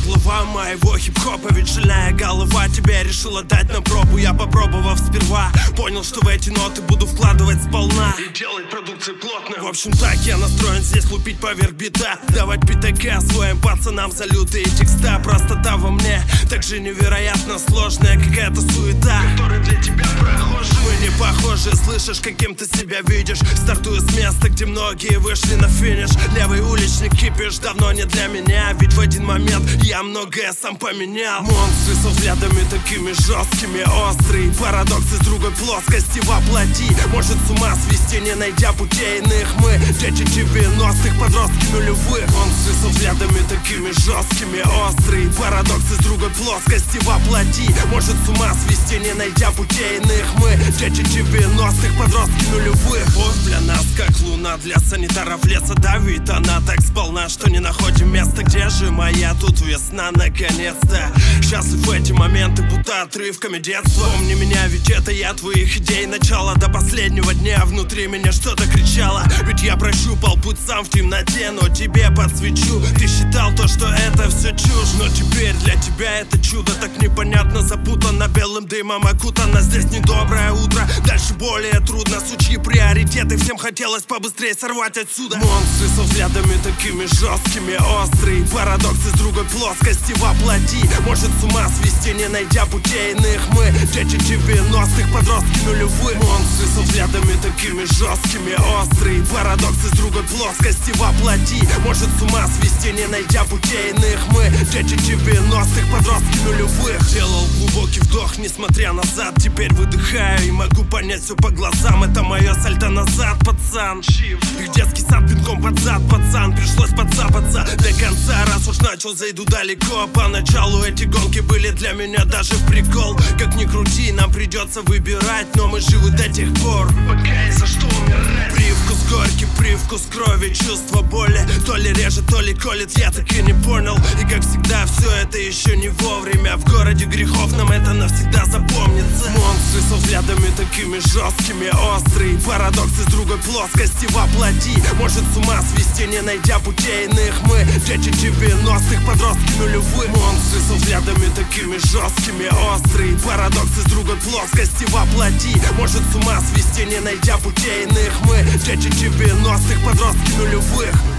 глава моего хип-хопа, ведь шальная голова тебе решила дать на пробу. Я, попробовав сперва, понял, что в эти ноты буду вкладывать сполна и делать продукцию плотно. В общем, так я настроен здесь лупить поверх бита, давать пятака своим пацанам за лютые текста. Простота во мне так же невероятно сложная, какая-то суета, которая для тебя прохожа. Мы не похожи, слышишь, каким ты себя видишь. Стартую с места, где многие вышли на финиш. Левый уличный кипиш давно не для меня, ведь в один момент я многое сам поменял. Монстры со взглядами такими жесткими, острые парадоксы с другой плоскости воплоти. Может с ума свести, не найдя путей иных. Мы дети 90-х, подростки нулевых. Монстры со взглядами такими жесткими, острые парадоксы с другой плоскости воплоти. Может с ума свести, не найдя путей иных. Мы дети 90-х, подростки нулевых. Ой, для нас как луна для санитаров леса давит. Она так сполна, что не находим места. Где же моя тут весна наконец-то? Счастлив в эти моменты, будто отрывками детства. Помни меня, ведь это я твоих идей начала. До последнего дня внутри меня что-то кричало. Ведь я прощупал путь сам в темноте, но тебе подсвечу. Ты считал то, что это все чушь, но теперь для тебя это чудо. Так непонятно запутано, белым дымом окутано. Здесь недоброе утро, дальше более трудно. Сучьи приоритеты, всем хотелось побыстрее сорвать отсюда. Монстры со взглядами такими жесткими, острые парадоксы с другой плоскости воплоти. Может с ума свести, не найдя путей иных. Мы дети 90-х, подростки нулевых. Монстры со взглядами такими жесткими, острые парадоксы с другой плоскости воплоти. Может с ума свести, не найдя путей иных. Мы дети 90-х, подростки нулевых. Делал глубокий вдох, несмотря назад. Теперь выдыхаю и могу понять все по глазам. Это мое сальто назад, пацан. Их детский сад пинком под зад, пацан. Пришлось подцапаться до конца, раз уж начал, зайду далеко. Поначалу эти гонки были для меня даже в прикол. Как ни крути, нам придется выбирать, но мы живы до тех пор, пока есть за что умирать. Привкус горький, привкус крови, чувство боли. То ли режет, то ли колет, я так и не понял. И как всегда, все это еще не вовремя. В городе грехов нам это навсегда запомнится. Монстры со взглядами такими жесткими, острые парадоксы с другой плоскости воплоти. Может с ума свести, не найдя путей иных. Мы дети 90-х, подростки нулевых. Монстры со взглядами такими жесткими, острые парадоксы с другой плоскости воплоти. Может с ума свести, не найдя путей иных. Мы дети 90-х, подростки нулевых.